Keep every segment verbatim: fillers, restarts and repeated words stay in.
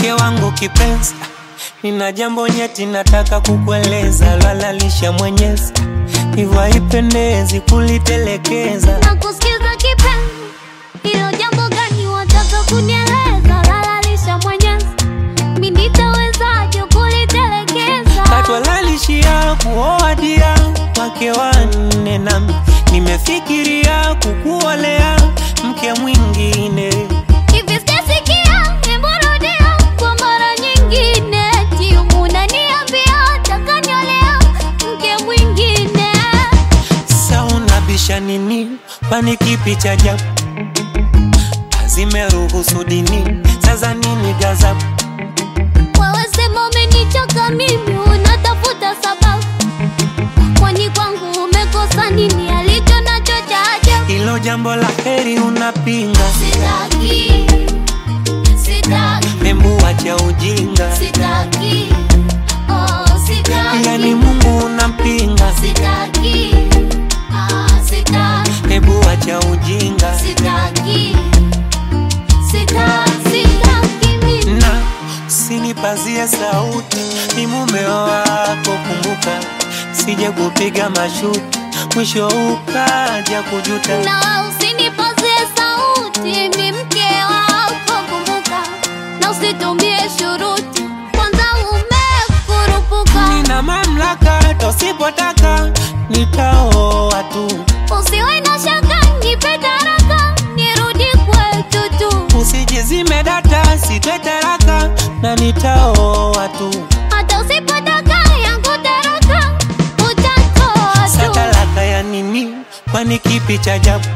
Mke wangu kipenzi, nina jambo nyeti nataka kukueleza. Lwalalisha Mwenyezi, hivyo haipendezi kulitelekeza. Nakusikiza kipenzi, hilo jambo gani wataka kunieleza? Lwalalisha Mwenyezi, mimi nitawezaje kulitelekeza? Katwalalishia kuoa dia wake wanne, nami nimefikiria kukuolea mke mwingine. Hivi sijasikia, hebu rudia kwa mara nyingine. Eti unaniambia utakaniolea mke mwingine. Sasa unabisha nini? Kwani kipi cha ajabu? Zimeruhusu dini, sasa nini gazabu? Wewe sema umenichoka mimi, unatafuta sababu. Kwani kwangu umekosa nini alicho nacho cha ajabu? Hilo jambo la heri unapinga. Sitaki, sitaki, Hembu wacha ujinga. sitaki, oh sitaki. Yani Mungu unampinga. Sitaki, ah sitaki, Hembu wacha ujinga. sitaki, sitaki, sitaki mimi. Na usinipazie sauti, ni mumeo wako kumbuka. Sije kupiga mashuti, mwisho ukaja kujuta. Na usinipazie sauti, mimi mke wako kumbuka. Na usitumie shuruti, kwanza umekurupuka. Nina mamlaka, tosipotaka nitaoa tu. Usiwe na shaka, nipe taraka, nirudi kwetu tu. Usijizime data, sitweteraka na nitaoa tu. Hata usipotaka yangu taraka, utatoa tu. Satalaka ya nini? Kwani kipi cha ajabu?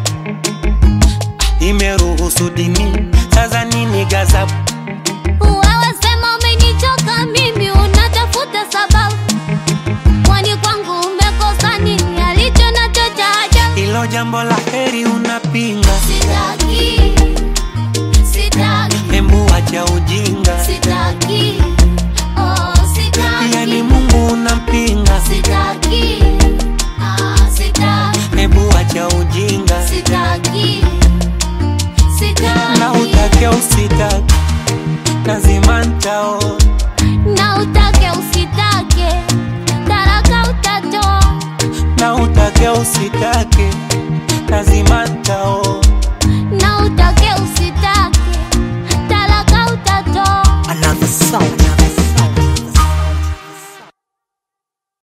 Imeruhusu dini, sasa nini gazabu? Wewe sema umenichoka mimi, unatafuta sababu. Kwani kwangu umekosa nini alicho nacho cha ajabu? Hilo jambo la heri unapinga. Sitaki, sitaki, Hembu wacha ujinga. sitaki, oh sitaki. Yani Mungu unampinga. Sitaki, ah sitaki, Hembu wacha ujinga. sitaki, sitaki. Na utake usitake, lazima nitaoa. Na utake usitake, taraka utatoa. Na utake usitake, lazima nitaoa.